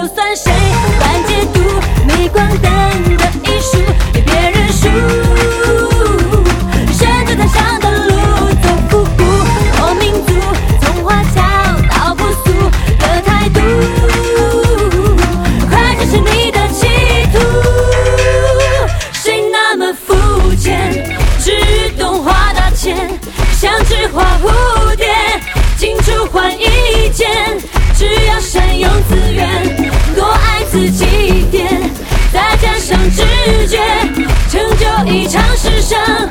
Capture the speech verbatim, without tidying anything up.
就算谁乱解读镁光灯的艺术，被别人输。选择台上的路，走复古或民族，从花俏到朴素的态度，快展示你的企图。谁那么肤浅，只懂花大钱，像只花蝴蝶，进出换一件，只要善用资源，多爱自己一点，再加上直觉，成就一场时尚。